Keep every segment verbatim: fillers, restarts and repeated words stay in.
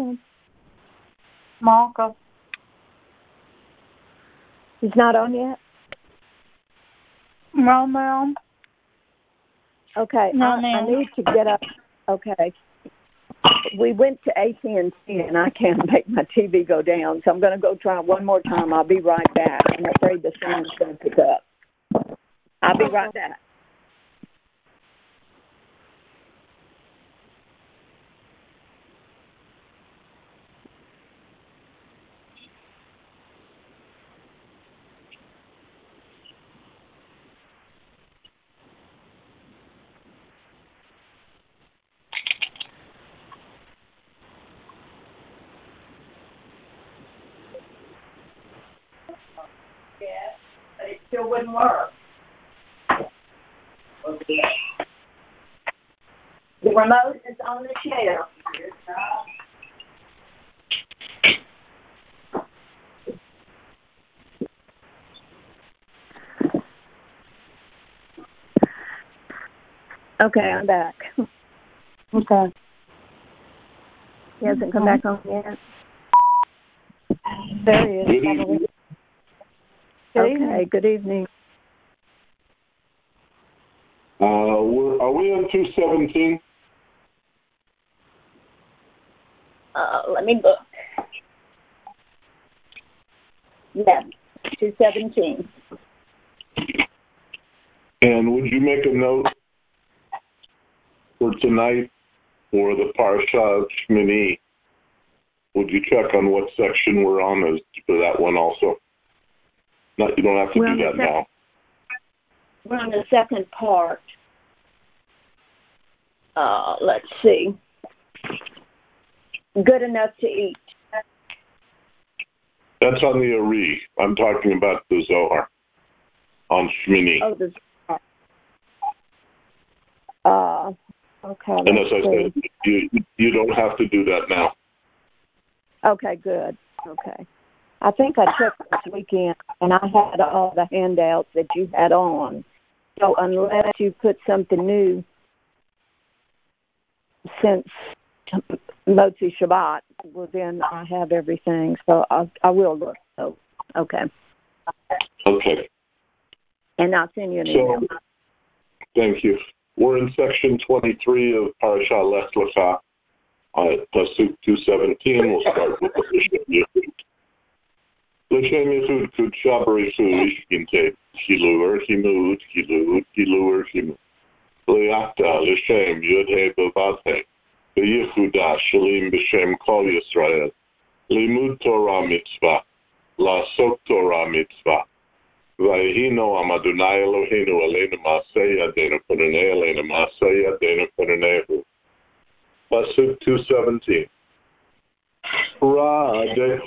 on? Malka. He's not on yet? No, ma'am. Okay, no, I, I need to get up. Okay. We went to A T and T, and I can't make my T V go down, so I'm going to go try one more time. I'll be right back. I'm afraid the sound's going to pick up. I'll be right back. But it still wouldn't work. Okay. The remote is on the chair. Okay, I'm back. Okay. He hasn't come back on yet. There he is. Good evening. Good okay, evening. Good evening. Uh, we're, are we on two seventeen? Uh, let me look. Yeah, two seventeen. And would you make a note for tonight for the Parsha Shmini? Would you check on what section we're on as for that one also? Not, you don't have to we're do that sec- now. We're on the second part. Uh, let's see. Good enough to eat. That's on the Ari. I'm talking about the Zohar on Shmini. Oh, the Zohar. Uh, okay. And as I see. said, you you don't have to do that now. Okay, good. Okay. I think I checked this weekend, and I had all the handouts that you had on. So unless you put something new since Motzi Shabbat, well, then I have everything. So I, I will look. So, okay. Okay. And I'll send you an so, email. Thank you. We're in section twenty-three of Parashah Lech Lecha. Uh, Pasuk two seventeen, we'll start with the L'Shem Yechud. L'Shem Yechud Kudsha Barichu Ishkinte, Chilur, Chimud, Chilud, Chilur, Chimud. Le'ata, L'Shem, Yud-He B'Vav-He, B'Yechuda, Shalim B'Shem Kol Yisrael, Limud Torah Mitzvah, La'asok Torah Mitzvah, V'Yehino Am Adonai Eloheinu Aleinu Ma'aseh Yadeinu Perinei Aleinu Ma'aseh Yadeinu Perineihu. Pasuk two seventeen. Radef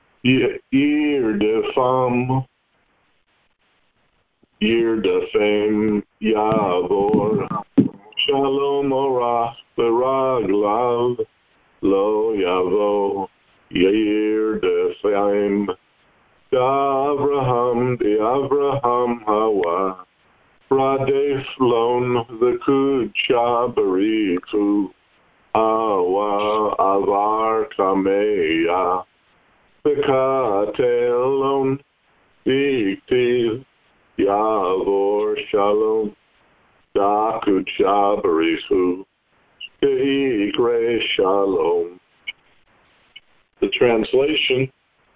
Yirdefam Yirdefem Yavor Shalom Orach Beraglav Lo Yavo Yirdefem Avraham the Avraham Hawa Radef Lon the Kudsha Barichu Awa avar kameya bekatelon diktiv yavor shalom dakudsha barichu keikre shalom. The translation.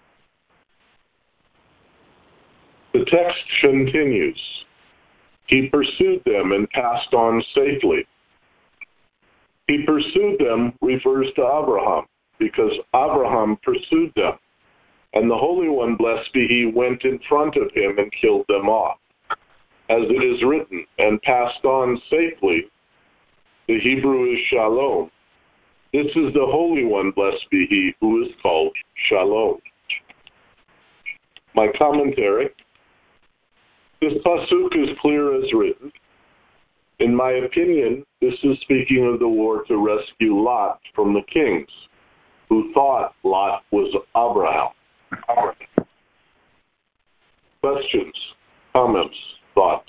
The text continues. He pursued them and passed on safely. He pursued them refers to Abraham, because Abraham pursued them. And the Holy One, blessed be He, went in front of him and killed them off. As it is written, and passed on safely, the Hebrew is Shalom. This is the Holy One, blessed be He, who is called Shalom. My commentary. This pasuk is clear as written. In my opinion, this is speaking of the war to rescue Lot from the kings, who thought Lot was Abraham. Questions, comments, thoughts?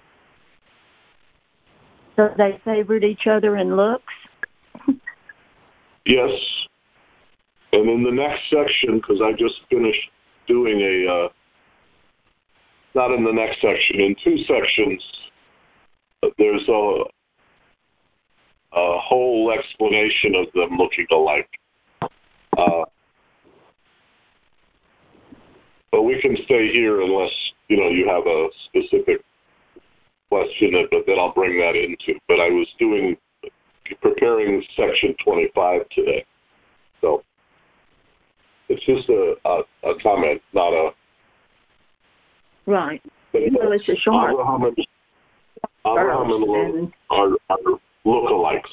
So they favored each other in looks? Yes. And in the next section, because I just finished doing a, uh, not in the next section, in two sections, there's a, a whole explanation of them looking alike. Uh, but we can stay here unless, you know, you have a specific question, but then I'll bring that into. But I was doing, preparing section twenty-five today. So it's just a, a, a comment, not a... Right. Well, it's a short. Abraham and, Abraham and Lot are, are lookalikes.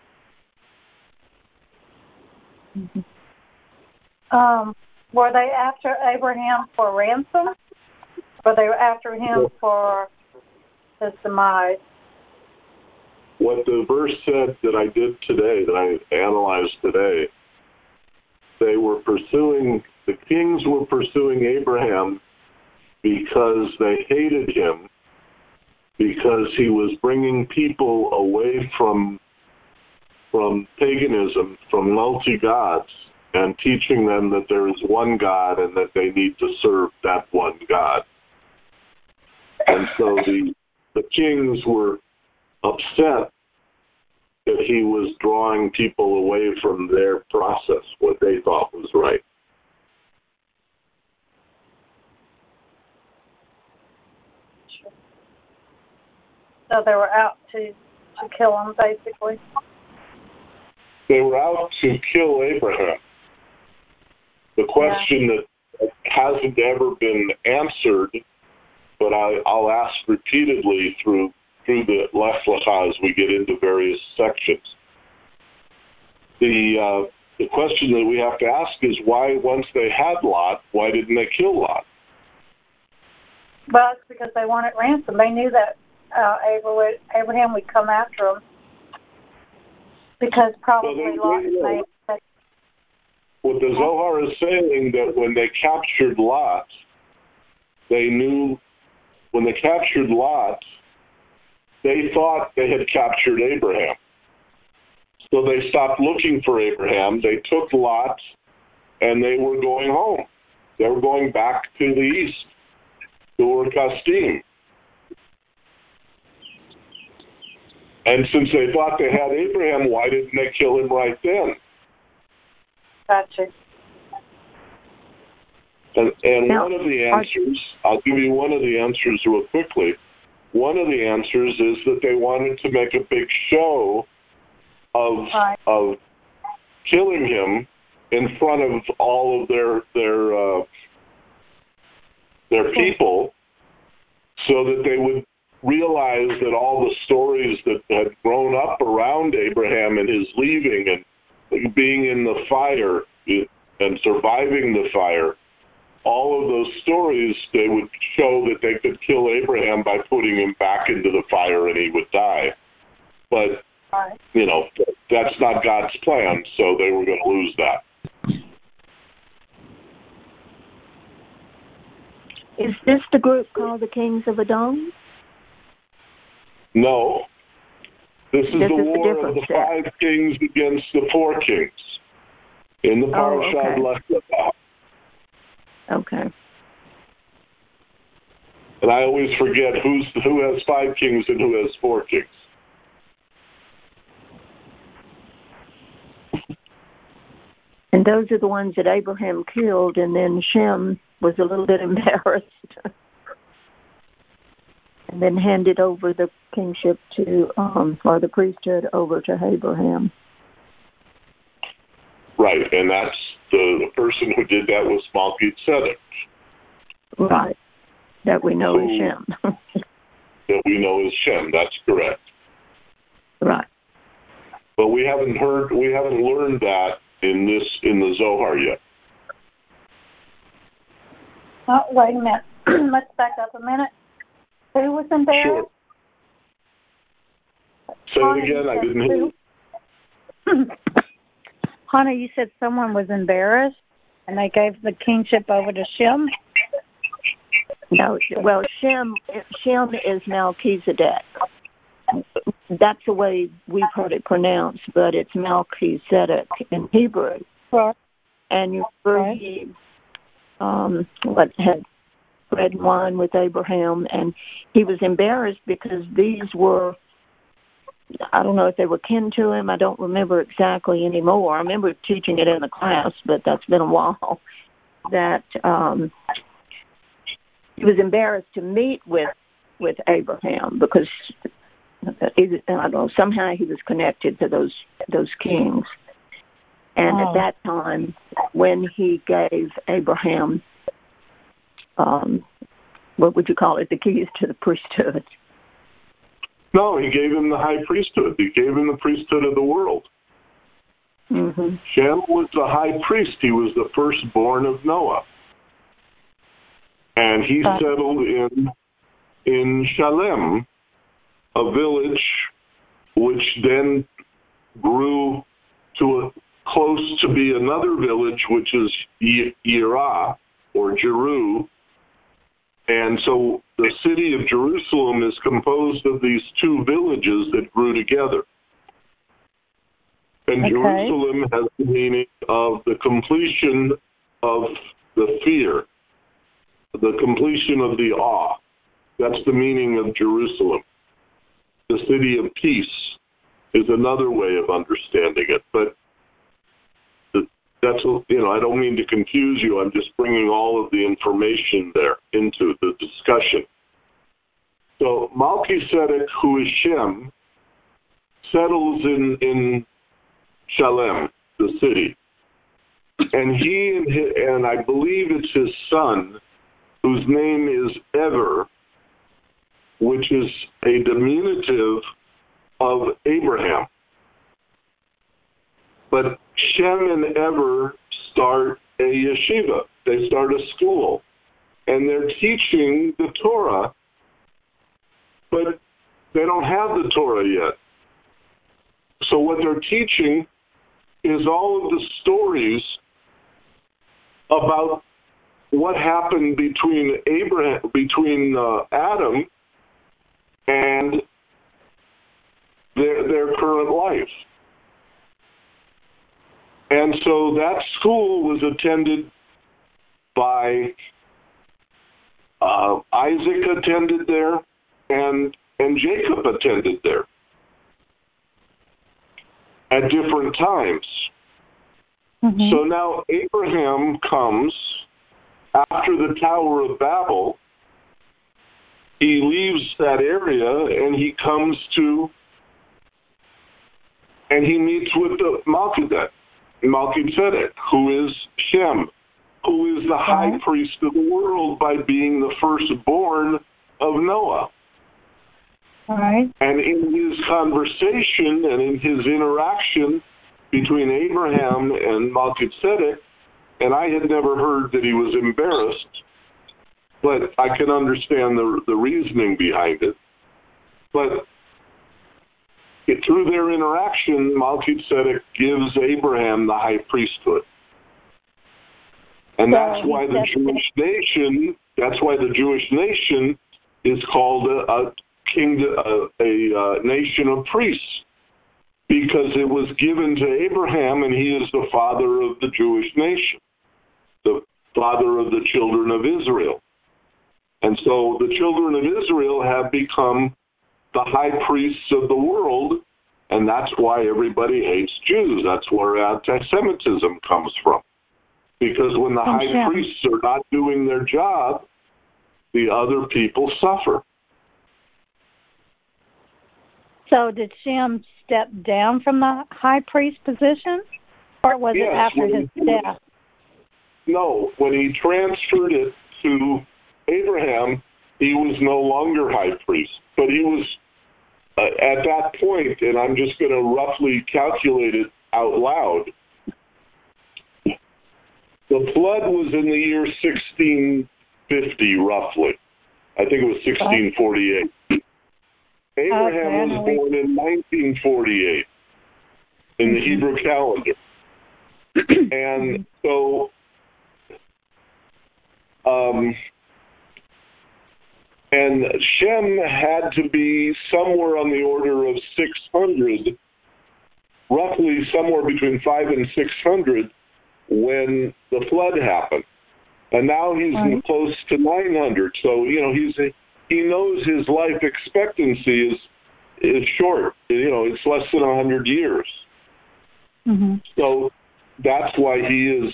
Mm-hmm. Um, were they after Abraham for ransom? Or they were after him yeah. for his demise? What the verse said that I did today, that I analyzed today, they were pursuing, the kings were pursuing Abraham because they hated him, because he was bringing people away from from paganism, from multi-gods, and teaching them that there is one God and that they need to serve that one God. And so the the kings were upset that he was drawing people away from their process, what they thought was right. So they were out to, to kill him, basically. They were out to kill Abraham. The question yeah. that hasn't ever been answered, but I, I'll ask repeatedly through through the Lech Lecha as we get into various sections. The uh, the question that we have to ask is why, once they had Lot, why didn't they kill Lot? Well, it's because they wanted ransom. They knew that uh, Abraham would come after them. Because probably well, Lot made that. What the Zohar is saying, that when they captured Lot, they knew, when they captured Lot, they thought they had captured Abraham. So they stopped looking for Abraham. They took Lot, and they were going home. They were going back to the east, to Ur Kasdim. And since they thought they had Abraham, why didn't they kill him right then? Gotcha. And, and now, one of the answers, I'll give you one of the answers real quickly. One of the answers is that they wanted to make a big show of right. of killing him in front of all of their their uh, their people, so that they would realize that all the stories that had grown up around Abraham and his leaving and being in the fire and surviving the fire, all of those stories, they would show that they could kill Abraham by putting him back into the fire and he would die. But, right. you know, that's not God's plan, so they were going to lose that. Is this the group called the Kings of Edom? No. This is this the is war the of the step. five kings against the four kings in the Parashah oh, Lech Lecha. Okay. And I always forget who's who has five kings and who has four kings. And those are the ones that Abraham killed, and then Shem was a little bit embarrassed and then handed over the kingship to, um, or the priesthood over to Abraham. Right, and that's the, the person who did that was Melchizedek. Right, that we know so, is Shem. that we know is Shem, that's correct. Right. But we haven't heard, we haven't learned that in this, in the Zohar yet. Oh, wait a minute. Let's back up a minute. Who was embarrassed? Sure. Say it again, I didn't hear you. Hannah, you said someone was embarrassed and they gave the kingship over to Shem? No, well, Shem, Shem is Melchizedek. That's the way we've heard it pronounced, but it's Melchizedek in Hebrew. Right. and you remember he um, what had bread and wine with Abraham, and he was embarrassed because these were, I don't know if they were kin to him. I don't remember exactly anymore. I remember teaching it in the class, but that's been a while. That um, he was embarrassed to meet with with Abraham because I don't know, somehow he was connected to those those kings. And oh. at that time, when he gave Abraham, um, what would you call it, the keys to the priesthood? No, he gave him the high priesthood. He gave him the priesthood of the world. Mm-hmm. Shem was the high priest. He was the firstborn of Noah. And he uh, settled in in Shalem, a village which then grew to a, close to be another village, which is Yerah, or Jeru. And so the city of Jerusalem is composed of these two villages that grew together. And okay. Jerusalem has the meaning of the completion of the fear, the completion of the awe. That's the meaning of Jerusalem. The city of peace is another way of understanding it. But that's, you know, I don't mean to confuse you. I'm just bringing all of the information there into the discussion. So Melchizedek, who is Shem, settles in, in Shalem, the city. And he and, his, and I believe it's his son, whose name is Ever, which is a diminutive of Abraham. But Shem and Ever start a yeshiva. They start a school. And they're teaching the Torah, but they don't have the Torah yet. So what they're teaching is all of the stories about what happened between Abraham, between uh, Adam and their their current life. And so that school was attended by uh, Isaac attended there, and and Jacob attended there at different times. Mm-hmm. So now Abraham comes after the Tower of Babel. He leaves that area and he comes to, and he meets with the Melchizedek, Melchizedek, who is Shem, who is the high right. priest of the world by being the firstborn of Noah. All right. And in his conversation and in his interaction between Abraham and Melchizedek, and I had never heard that he was embarrassed, but I can understand the the reasoning behind it. But it, through their interaction, Melchizedek gives Abraham the high priesthood. And that's why the Jewish nation, that's why the Jewish nation is called a, a kingdom, a, a, a nation of priests, because it was given to Abraham, and he is the father of the Jewish nation, the father of the children of Israel. And so the children of Israel have become the high priests of the world, and that's why everybody hates Jews. That's where anti-Semitism comes from. Because when the high Shem. priests are not doing their job, the other people suffer. So did Shem step down from the high priest position, or was yes, it after his he, death? No, when he transferred it to Abraham, he was no longer high priest. But he was, uh, at that point, and I'm just going to roughly calculate it out loud, the flood was in the year sixteen fifty, roughly. I think it was sixteen forty-eight. Abraham was born in nineteen forty-eight in the Hebrew calendar. And so um, and Shem had to be somewhere on the order of six hundred, roughly somewhere between five and six hundred, when the flood happened. And now he's right. close to nine hundred. So, you know, he's a, he knows his life expectancy is is short. You know, it's less than one hundred years. Mm-hmm. So that's why he is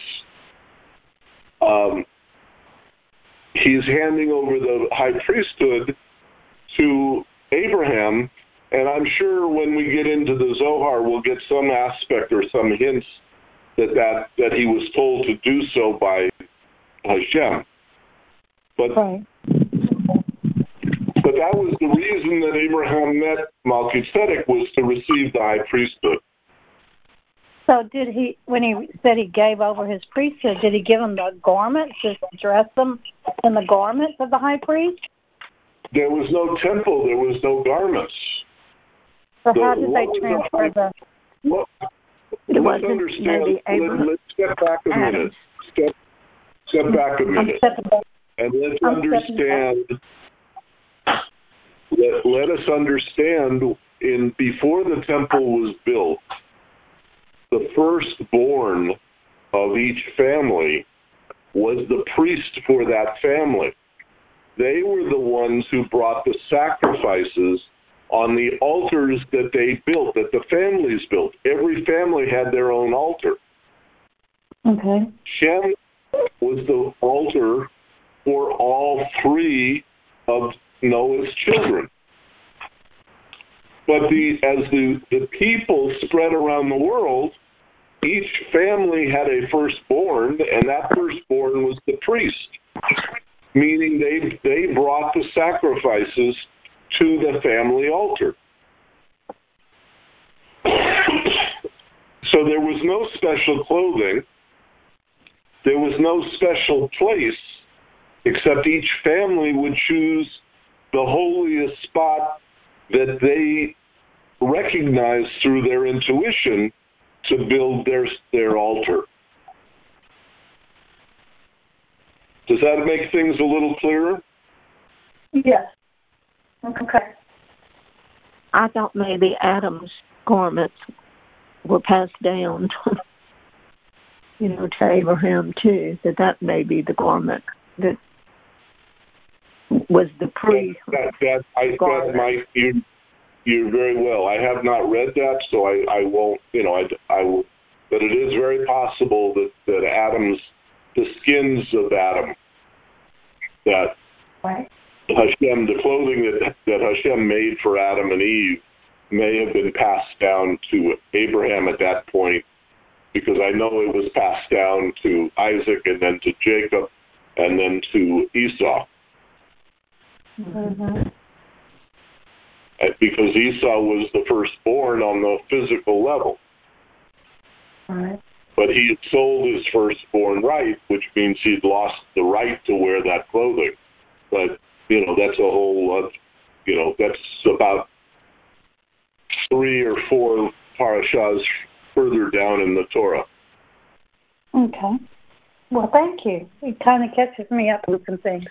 um, he's handing over the high priesthood to Abraham. And I'm sure when we get into the Zohar, we'll get some aspect or some hints that, that, that he was told to do so by Hashem. But, right. but that was the reason that Abraham met Melchizedek, was to receive the high priesthood. So did he, when he said he gave over his priesthood, did he give him the garments, just dress them in the garments of the high priest? There was no temple. There was no garments. So the, how did they transfer the... What, it let's wasn't understand. maybe Abraham. Let, let's step back a Adam. minute. Step, step back a minute. And let's I'm understand... Let, let us understand, in before the temple was built, the firstborn of each family was the priest for that family. They were the ones who brought the sacrifices on the altars that they built, that the families built. Every family had their own altar. Okay. Shem was the altar for all three of Noah's children. But the, as the, the people spread around the world, each family had a firstborn, and that firstborn was the priest, meaning they they brought the sacrifices to the family altar. So there was no special clothing. There was no special place, except each family would choose the holiest spot that they recognized through their intuition to build their their altar. Does that make things a little clearer? Yes. Okay. I thought maybe Adam's garments were passed down, you know, to Abraham too. That that may be the garment that was the priest. That that I that might you you very well. I have not read that, so I, I won't. You know, I I will. But it is very possible that that Adam's the skins of Adam that. Right. Hashem, the clothing that, that Hashem made for Adam and Eve may have been passed down to Abraham at that point, because I know it was passed down to Isaac and then to Jacob and then to Esau. Mm-hmm. Because Esau was the firstborn on the physical level. Right. But he had sold his firstborn right, which means he'd lost the right to wear that clothing. But you know, that's a whole, uh, you know, that's about three or four parashas further down in the Torah. Okay. Well, thank you. It kind of catches me up with some things.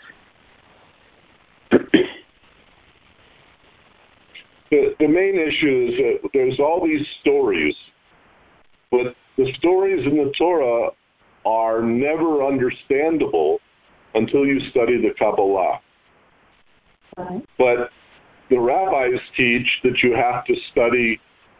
The, the main issue is that there's all these stories, but the stories in the Torah are never understandable until you study the Kabbalah. Right. But the rabbis teach that you have to study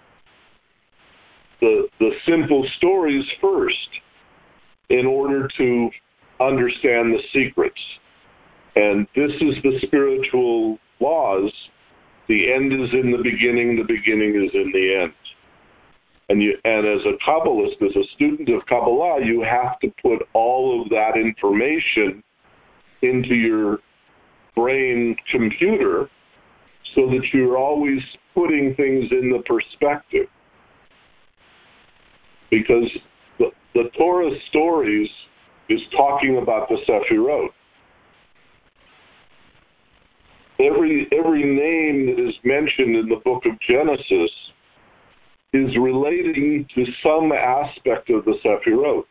the the simple stories first in order to understand the secrets. And this is the spiritual laws. The end is in the beginning, the beginning is in the end. And you and as a Kabbalist, as a student of Kabbalah, you have to put all of that information into your brain computer so that you're always putting things in the perspective. Because the, the Torah stories is talking about the Sefirot. Every, every name that is mentioned in the book of Genesis is relating to some aspect of the Sefirot.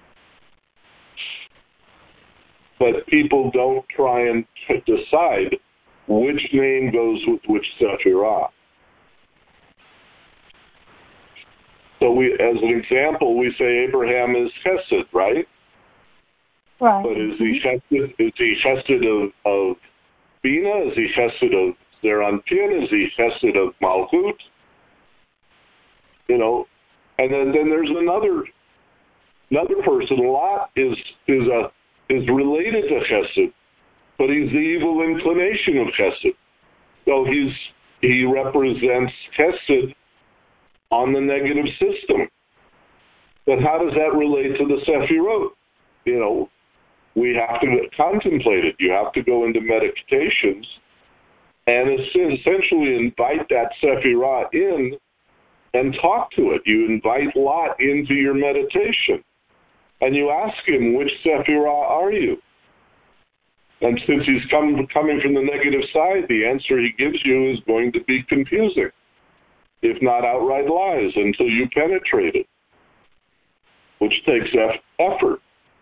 But people don't try and decide which name goes with which Sephirah. So we, as an example, we say Abraham is chesed, right? Right. But is he chesed, is he chesed of, of Bina? Is he chesed of Zeranpin? Is he chesed of Malchut? You know, and then, then there's another another person. Lot is is a is related to chesed, but he's the evil inclination of chesed. So he's he represents chesed on the negative system. But how does that relate to the Sefirot? You know, we have to contemplate it. You have to go into meditations and essentially invite that Sefirah in and talk to it. You invite Lot into your meditation. And you ask him, which Sefirah are you? And since he's come, coming from the negative side, the answer he gives you is going to be confusing, if not outright lies, until you penetrate it, which takes effort.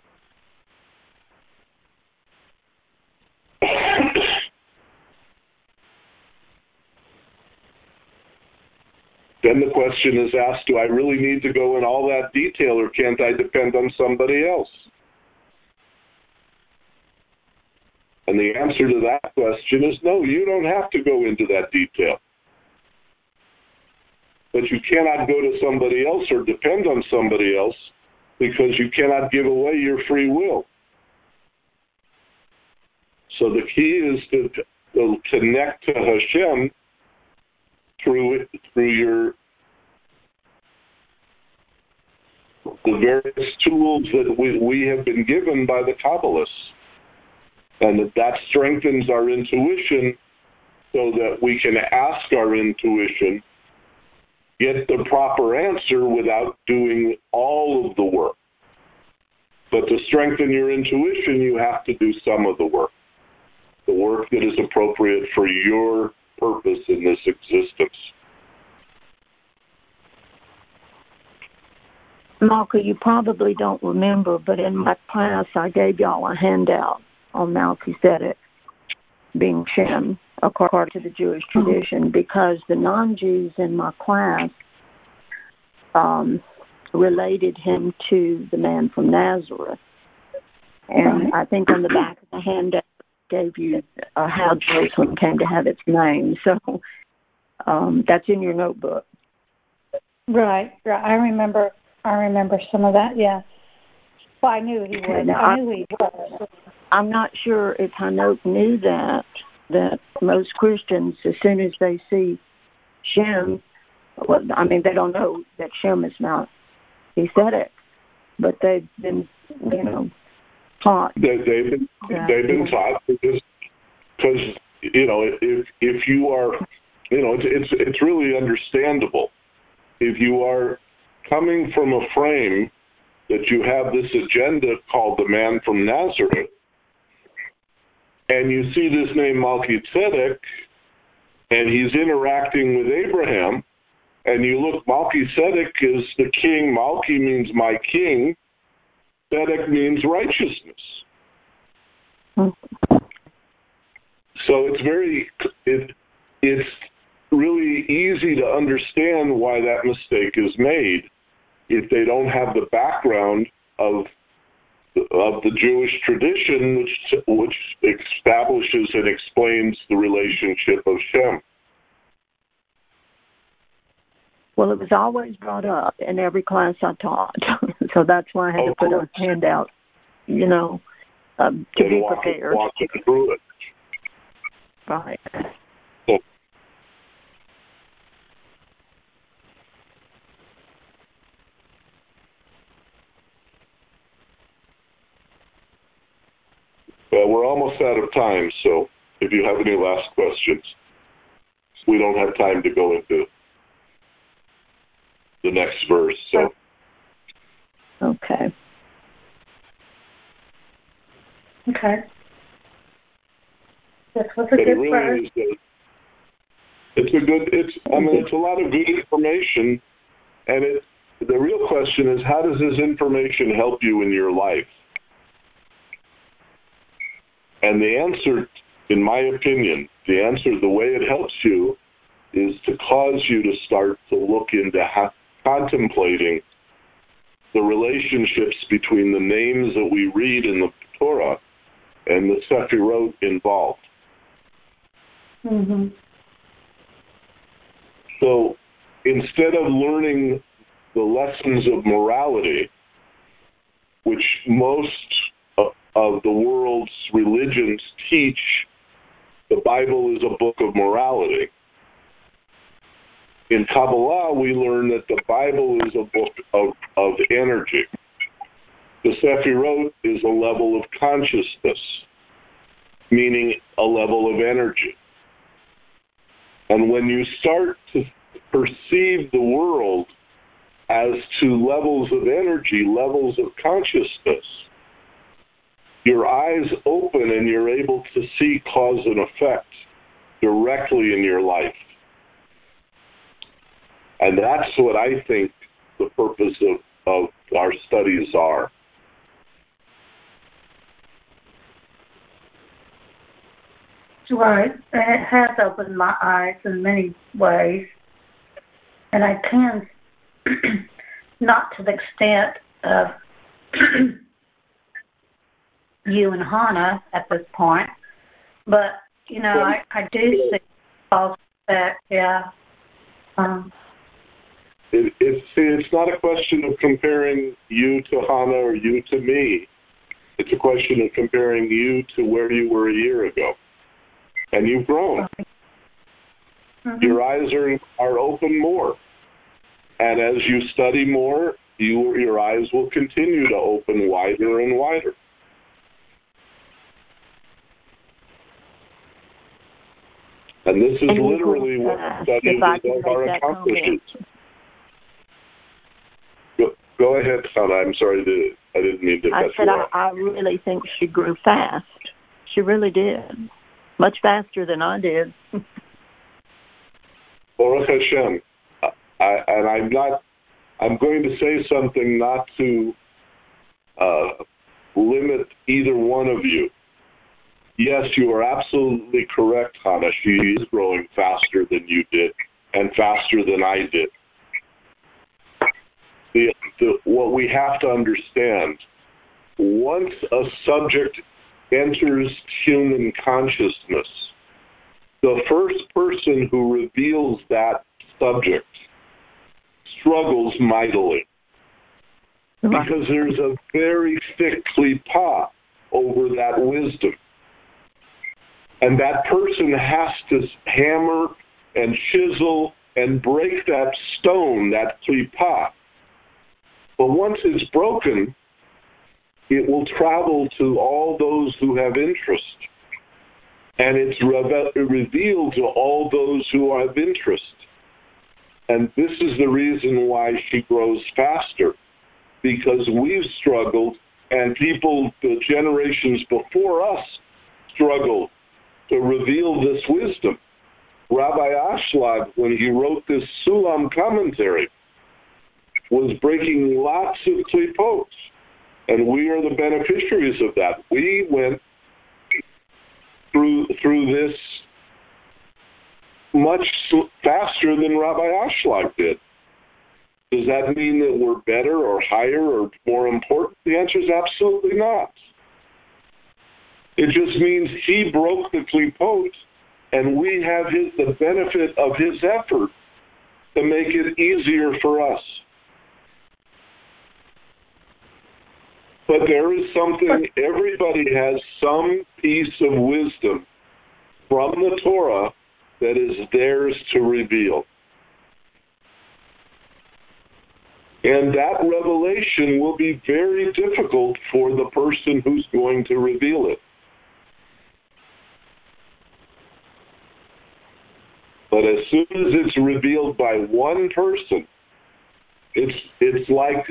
Then the question is asked, do I really need to go in all that detail, or can't I depend on somebody else? And the answer to that question is no, you don't have to go into that detail. But you cannot go to somebody else or depend on somebody else because you cannot give away your free will. So the key is to, to connect to Hashem through through your the various tools that we, we have been given by the Kabbalists. And that, that strengthens our intuition so that we can ask our intuition, get the proper answer without doing all of the work. But to strengthen your intuition, you have to do some of the work, the work that is appropriate for your purpose in this existence. Malka, you probably don't remember, but in my class I gave y'all a handout on Melchizedek being Shem, according to the Jewish tradition, because the non-Jews in my class um, related him to the man from Nazareth. And I think on the back of the handout gave you uh, how Jerusalem came to have its name. So um, that's in your notebook. Right, right. I remember. I remember some of that. Yes. Well, I knew he was. I, I knew he was. I'm not sure if Hanoch knew that, that most Christians, as soon as they see Shem, well, I mean, they don't know that Shem is not Melchizedek, but they've been, you know, taught. They, they've been, that, they've been taught because, because, you know, if if you are, you know, it's, it's it's really understandable. If you are coming from a frame that you have this agenda called the man from Nazareth, and you see this name Melchizedek, and he's interacting with Abraham, and you look, Melchizedek is the king. Malchi means my king. Tzedek means righteousness. Mm-hmm. So it's very, it, it's really easy to understand why that mistake is made if they don't have the background of of the Jewish tradition, which which establishes and explains the relationship of Shem. Well, it was always brought up in every class I taught, so that's why I had of to put course. a handout, you know, um, to and be walk, prepared. Walk it through it. Right. So, Well, we're almost out of time, so if you have any last questions, we don't have time to go into the next verse. So, Okay. Okay. This was a but it good really verse. is. A, it's a good. It's. I mean, it's a lot of good information, and it. The real question is, how does this information help you in your life? And the answer, in my opinion, the answer, the way it helps you, is to cause you to start to look into how, contemplating the relationships between the names that we read in the Torah and the Sefirot involved. Mm-hmm. So instead of learning the lessons of morality, which most of the world's religions teach, the Bible is a book of morality. In Kabbalah, we learn that the Bible is a book of, of energy. The Sefirot is a level of consciousness, meaning a level of energy. And when you start to perceive the world as to levels of energy, levels of consciousness, your eyes open and you're able to see cause and effect directly in your life. And that's what I think the purpose of, of our studies are. Right, and it has opened my eyes in many ways. And I can, not to the extent of you and Hannah at this point, but, you know, I, I do see also that, yeah. Um, it, it's, it's not a question of comparing you to Hannah or you to me. It's a question of comparing you to where you were a year ago. And you've grown. Mm-hmm. Your eyes are are open more. And as you study more, you, your eyes will continue to open wider and wider. And this is and literally what uh, studies are accomplishing. Go, go ahead, Hannah. I'm sorry, to, I didn't mean to cut you I said off. I, I really think she grew fast. She really did. Much faster than I did. Baruch Hashem. I, and I'm not, I'm going to say something not to uh, limit either one of you. Yes, you are absolutely correct, Hannah. She is growing faster than you did and faster than I did. The, the, what we have to understand, once a subject enters human consciousness, the first person who reveals that subject struggles mightily because there's a very thick klipa over that wisdom. And that person has to hammer and chisel and break that stone, that klipa. But once it's broken, it will travel to all those who have interest. And it's re- revealed to all those who have interest. And this is the reason why she grows faster, because we've struggled, and people, the generations before us, struggled to reveal this wisdom. Rabbi Ashlag, when he wrote this Sulam commentary, was breaking lots of klipot. And we are the beneficiaries of that. We went through through this much faster than Rabbi Ashlag did. Does that mean that we're better or higher or more important? The answer is absolutely not. It just means he broke the klipot, and we have his, the benefit of his effort to make it easier for us. But there is something, everybody has some piece of wisdom from the Torah that is theirs to reveal. And that revelation will be very difficult for the person who's going to reveal it. But as soon as it's revealed by one person, it's it's like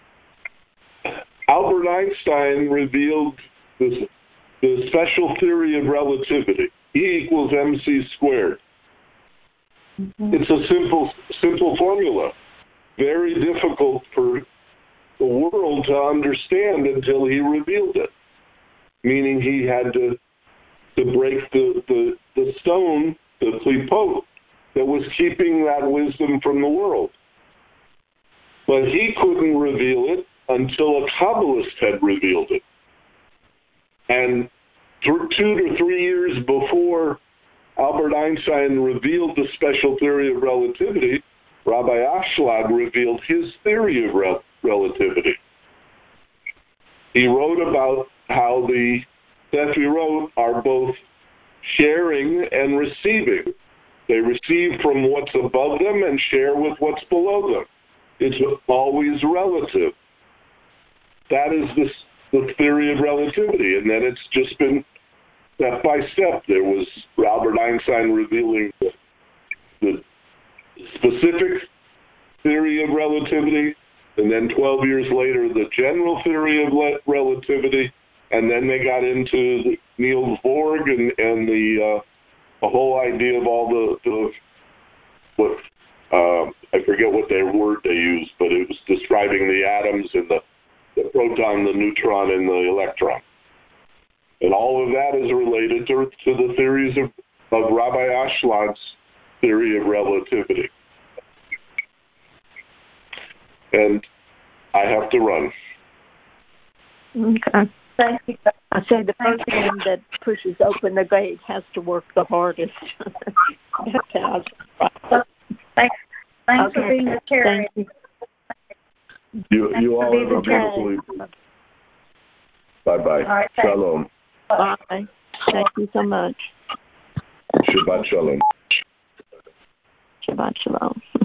Albert Einstein revealed this, the special theory of relativity. E equals mc squared. Mm-hmm. It's a simple simple formula. Very difficult for the world to understand until he revealed it. Meaning he had to to break the, the, the stone, the klipot, that was keeping that wisdom from the world. But he couldn't reveal it until a Kabbalist had revealed it. And th- two to three years before Albert Einstein revealed the special theory of relativity, Rabbi Ashlag revealed his theory of rel- relativity. He wrote about how the Sefirot are both sharing and receiving. They receive from what's above them and share with what's below them. It's always relative. That is the, the theory of relativity, and then it's just been step by step. There was Albert Einstein revealing the, the specific theory of relativity, and then twelve years later, the general theory of le- relativity, and then they got into the Niels Bohr and, and the, uh, the whole idea of all the, the what, uh, I forget what their word they used, but it was describing the atoms and the, the proton, the neutron, and the electron. And all of that is related to, to the theories of, of Rabbi Ashlag's theory of relativity. And I have to run. Okay. Thank you. I say the person that pushes open the gate has to work the hardest. Thanks, Thanks, thanks okay. for being the chair. Thank you. You, Thanks you for all being have a the chair. beautiful evening. Bye-bye. All right, thanks. Shalom. Bye. Thank you so much. Shabbat shalom. Shabbat shalom.